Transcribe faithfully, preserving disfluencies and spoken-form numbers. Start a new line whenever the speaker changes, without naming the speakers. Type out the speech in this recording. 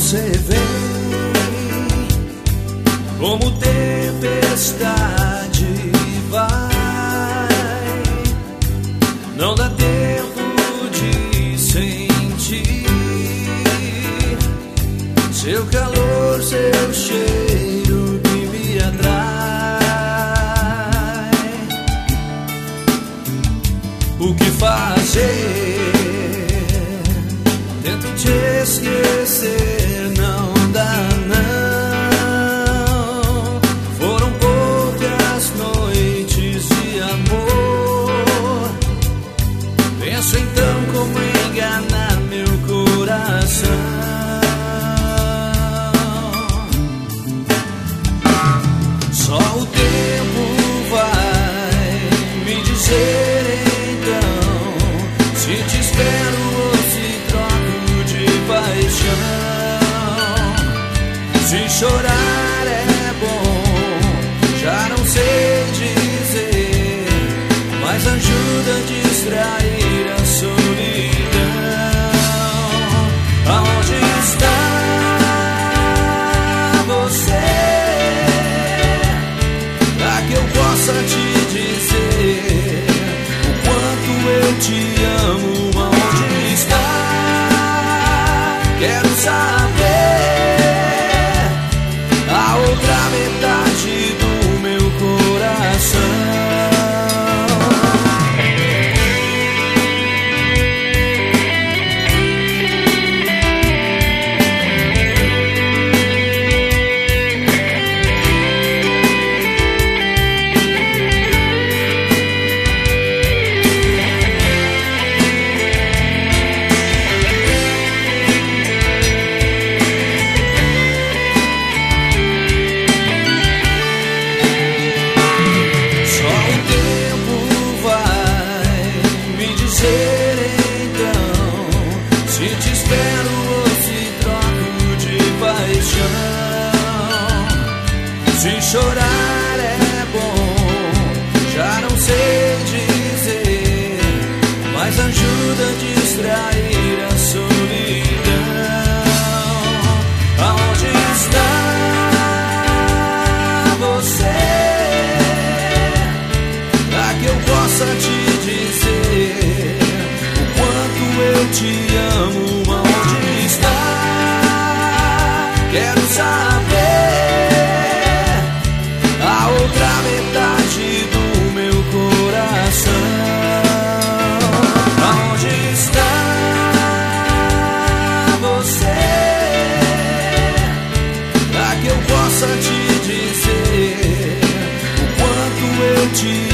você vem como tempestade, vai, não dá tempo de sentir seu calor, seu cheiro que me atrai. O que fazer? Tento te esquecer, não dá não. Foram poucas noites de amor. Penso então como enganar meu coração. Só o tempo vai me dizer então se te espero ou se troco de paixão. Se chorar é bom, já não sei dizer, mas ajuda a distrair a solidão. Aonde está você? Pra que eu possa te dizer o quanto eu te amo. Aonde está? Quero saber a outra metade do meu coração. Se te espero ou se troco de paixão. Se chorar é bom, já não sei dizer, mas ajuda a distrair a solidão. Aonde está você? Pra que eu possa te dizer o quanto eu te amo. Aonde está? Quero saber a outra metade do meu coração. Aonde está você? Pra que eu possa te dizer o quanto eu te amo.